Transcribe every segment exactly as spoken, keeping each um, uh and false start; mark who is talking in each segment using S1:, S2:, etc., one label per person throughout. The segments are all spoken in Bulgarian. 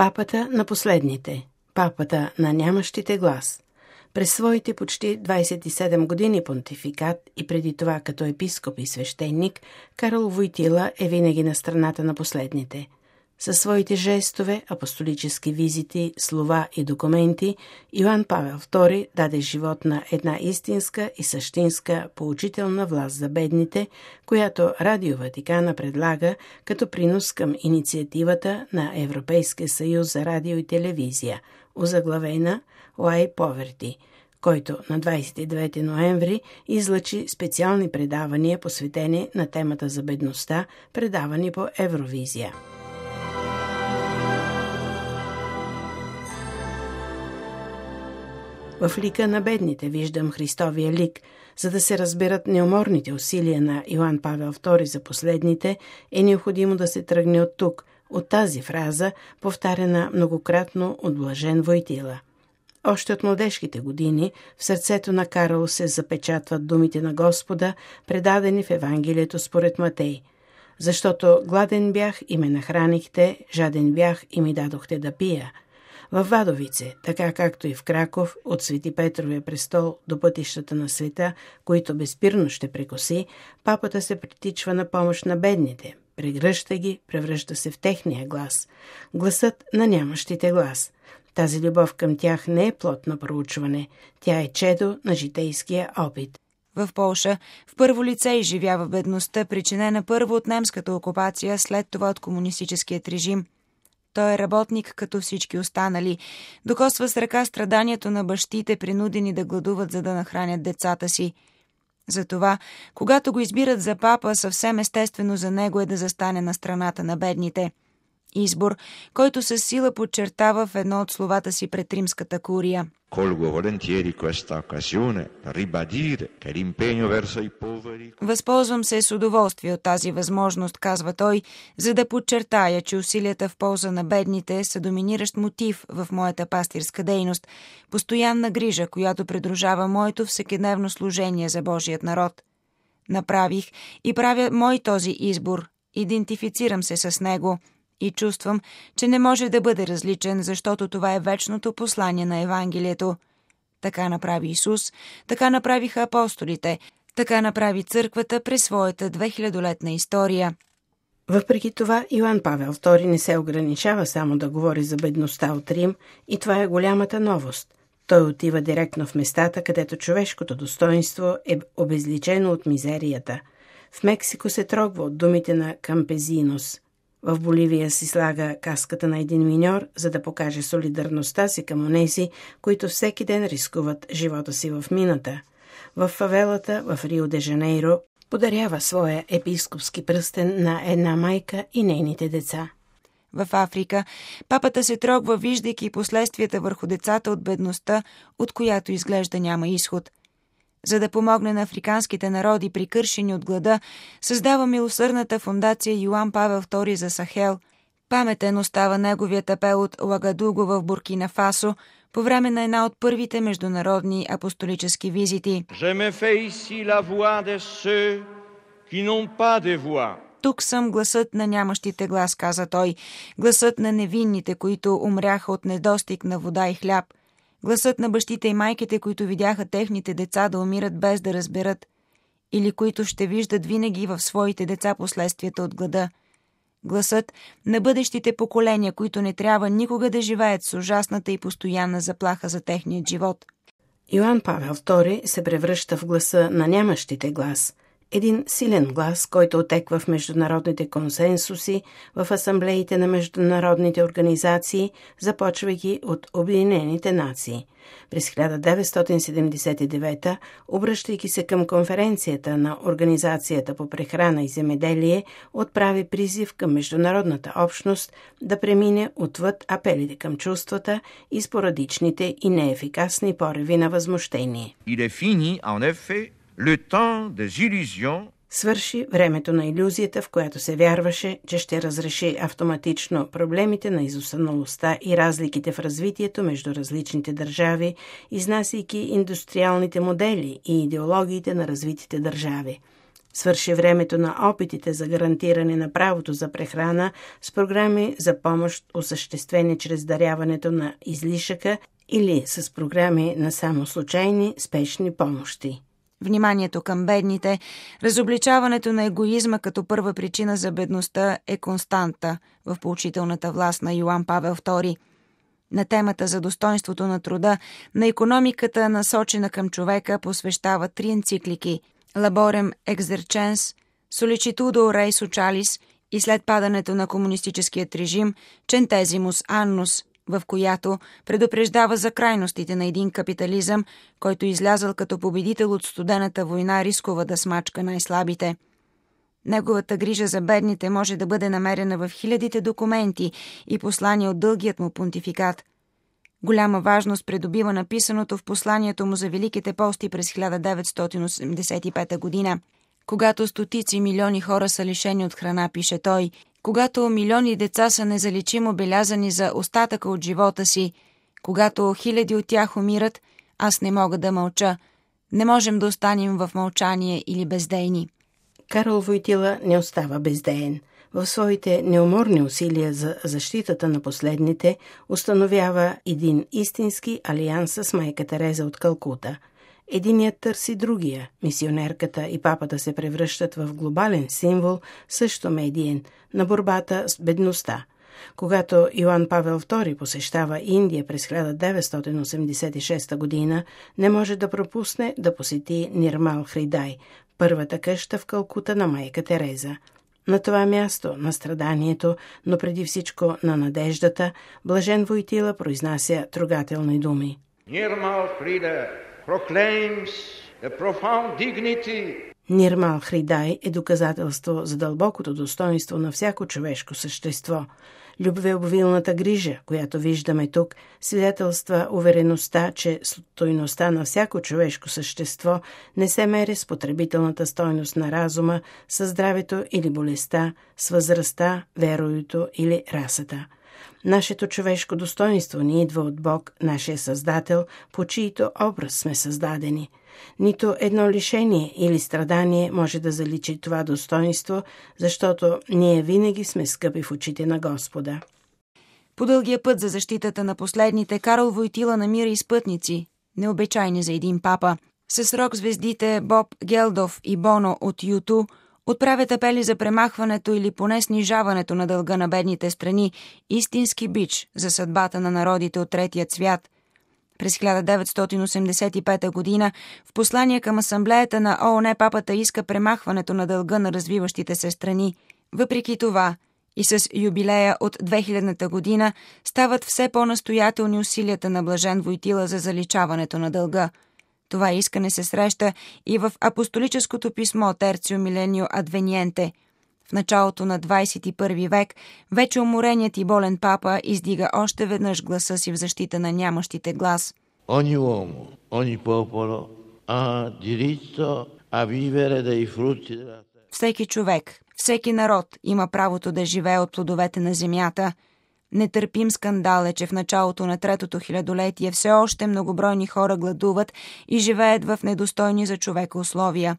S1: Папата на последните, папата на нямащите глас. През своите почти двадесет и седем години понтификат и преди това като епископ и свещеник, Карл Войтила е винаги на страната на последните. Със своите жестове, апостолически визити, слова и документи, Йоан Павел втори даде живот на една истинска и същинска поучителна власт за бедните, която Радио Ватикана предлага като принос към инициативата на Европейския съюз за радио и телевизия, озаглавена Why Poverty, който на двадесет и девети ноември излъчи специални предавания, посветени на темата за бедността, предавани по Евровизия. В лика на бедните виждам Христовия лик. За да се разберат неуморните усилия на Йоан Павел втори за последните, е необходимо да се тръгне от тук, от тази фраза, повтаряна многократно от блажен Войтила. Още от младежките години в сърцето на Карл се запечатват думите на Господа, предадени в Евангелието според Матей. Защото гладен бях и ме нахранихте, жаден бях и ми дадохте да пия. В Вадовице, така както и в Краков, от Свети Петровия престол до пътищата на света, които безспирно ще прекоси, папата се притичва на помощ на бедните, прегръща ги, превръща се в техния глас. Гласът на нямащите глас. Тази любов към тях не е плод на проучване, тя е чедо на житейския опит.
S2: В Полша в първо лице изживява бедността, причинена първо от немската окупация, след това от комунистическият режим. Той е работник като всички останали, докосва с ръка страданието на бащите, принудени да гладуват, за да нахранят децата си. Затова, когато го избират за папа, съвсем естествено за него е да застане на страната на бедните. Избор, който със сила подчертава в едно от словата си пред римската курия. Възползвам се с удоволствие от тази възможност, казва той, за да подчертая, че усилията в полза на бедните са доминиращ мотив в моята пастирска дейност, постоянна грижа, която придружава моето всекидневно служение за Божият народ. Направих и правя мой този избор, идентифицирам се с него и чувствам, че не може да бъде различен, защото това е вечното послание на Евангелието. Така направи Исус, така направиха апостолите, така направи църквата през своята двехилядолетна история.
S1: Въпреки това, Йоан Павел втори не се ограничава само да говори за бедността от Рим, и това е голямата новост. Той отива директно в местата, където човешкото достоинство е обезличено от мизерията. В Мексико се трогва от думите на Кампезинос. В Боливия си слага каската на един миньор, за да покаже солидарността си към онези, които всеки ден рискуват живота си в мината. В фавелата в Рио де Жанейро подарява своя епископски пръстен на една майка и нейните деца.
S2: В Африка папата се трогва, виждайки последствията върху децата от бедността, от която изглежда няма изход. За да помогне на африканските народи, прикършени от глада, създава милосърдната фондация Йоан Павел втори за Сахел. Паметен остава неговият апел от Лагадуго в Буркина Фасо по време на една от първите международни апостолически визити. Тук съм гласът на нямащите глас, каза той, гласът на невинните, които умряха от недостиг на вода и хляб. Гласът на бащите и майките, които видяха техните деца да умират без да разберат, или които ще виждат винаги в своите деца последствията от глада. Гласът на бъдещите поколения, които не трябва никога да живеят с ужасната и постоянна заплаха за техният живот.
S1: Йоан Павел втори се превръща в гласа на нямащите глас. Един силен глас, който отеква в международните консенсуси, в асамблеите на международните организации, започвайки от Обединените нации. През хиляда деветстотин седемдесет и девета, обръщайки се към конференцията на Организацията по прехрана и земеделие, отправи призив към международната общност да премине отвъд апелите към чувствата и спорадичните и неефикасни пореви на възмущение. Свърши времето на илюзията, в която се вярваше, че ще разреши автоматично проблемите на изостаналостта и разликите в развитието между различните държави, изнасяйки индустриалните модели и идеологиите на развитите държави. Свърши времето на опитите за гарантиране на правото за прехрана с програми за помощ, осъществени чрез даряването на излишъка или с програми на само случайни спешни помощи.
S2: Вниманието към бедните, разобличаването на егоизма като първа причина за бедността е константа в поучителната власт на Йоан Павел втори. На темата за достоинството на труда, на икономиката, насочена към човека, посвещава три енциклики – Laborem Exercens, Sollicitudo Rei Socialis и след падането на комунистическият режим Centesimus Annus, в която предупреждава за крайностите на един капитализъм, който излязъл като победител от студената война, рискува да смачка най-слабите. Неговата грижа за бедните може да бъде намерена в хилядите документи и послания от дългият му понтификат. Голяма важност придобива написаното в посланието му за Великите пости през хиляда деветстотин осемдесет и пета година. Когато стотици милиони хора са лишени от храна, пише той, когато милиони деца са незаличимо белязани за остатъка от живота си, когато хиляди от тях умират, аз не мога да мълча. Не можем да останем в мълчание или бездейни.
S1: Карл Войтила не остава бездеен. В своите неуморни усилия за защитата на последните установява един истински алианс с майка Тереза от Калкута. Единият търси другия. Мисионерката и папата се превръщат в глобален символ, също медиен, на борбата с бедността. Когато Йоан Павел втори посещава Индия през хиляда деветстотин осемдесет и шеста година, не може да пропусне да посети Нирмал Хридай, първата къща в Калкута на майка Тереза. На това място, на страданието, но преди всичко на надеждата, блажен Войтила произнася трогателни думи.
S3: Нирмал Хридай proclaims the profound dignity.
S1: Нирмал Хридай е доказателство за дълбокото достоинство на всяко човешко същество. Любвеобилната грижа, която виждаме тук, свидетелства увереността, че стойността на всяко човешко същество не се мери с потребителната стойност на разума, със здравето или болестта, с възрастта, верою или расата. Нашето човешко достоинство ни идва от Бог, нашия Създател, по чието образ сме създадени. Нито едно лишение или страдание може да заличи това достоинство, защото ние винаги сме скъпи в очите на Господа.
S2: По дългия път за защитата на последните Карл Войтила намира изпътници, необичайни за един папа. С рок-звездите Боб Гелдов и Боно от Ю ту отправят апели за премахването или поне снижаването на дълга на бедните страни, истински бич за съдбата на народите от третия свят. През хиляда деветстотин осемдесет и пета година в послание към асамблеята на О О Н папата иска премахването на дълга на развиващите се страни. Въпреки това и с юбилея от две хилядната година стават все по-настоятелни усилията на блажен Войтила за заличаването на дълга. Това искане се среща и в апостолическото писмо Терцио Миленио Адвениенте. В началото на двадесет и първи век вече умореният и болен папа издига още веднъж гласа си в защита на нямащите глас.
S3: Ogni uomo, ogni popolo ha diritto a vivere dei frutti della terra.
S2: Всеки човек, всеки народ има правото да живее от плодовете на земята. Нетърпим скандал е, че в началото на третото хилядолетие все още многобройни хора гладуват и живеят в недостойни за човека условия.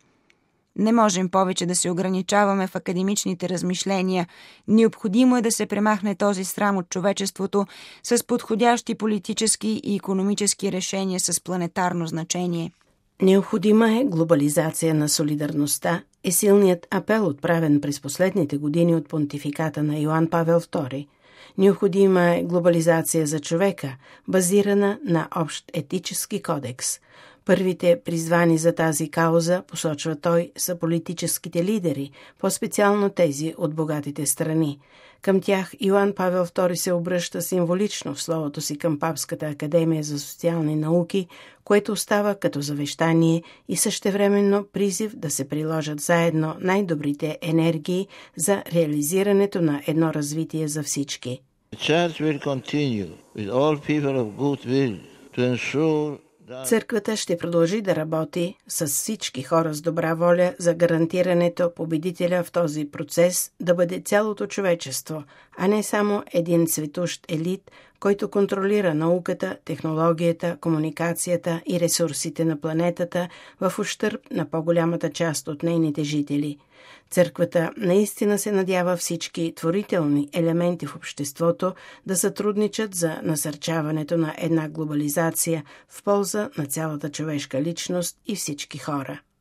S2: Не можем повече да се ограничаваме в академичните размишления. Необходимо е да се премахне този срам от човечеството с подходящи политически и икономически решения с планетарно значение.
S1: Необходима е глобализация на солидарността и силният апел, отправен през последните години от понтификата на Йоан Павел втори. Необходима е глобализация за човека, базирана на общ етически кодекс. Първите призвани за тази кауза, посочва той, са политическите лидери, по-специално тези от богатите страни. Към тях Йоан Павел втори се обръща символично в словото си към Папската академия за социални науки, което остава като завещание и същевременно призив да се приложат заедно най-добрите енергии за реализирането на едно развитие за всички. Църквата ще продължи да работи с всички хора с добра воля за гарантирането победителя в този процес да бъде цялото човечество, а не само един цветущ елит, който контролира науката, технологията, комуникацията и ресурсите на планетата в ущърб на по-голямата част от нейните жители. Църквата наистина се надява всички творителни елементи в обществото да сътрудничат за насърчаването на една глобализация в полза на цялата човешка личност и всички хора.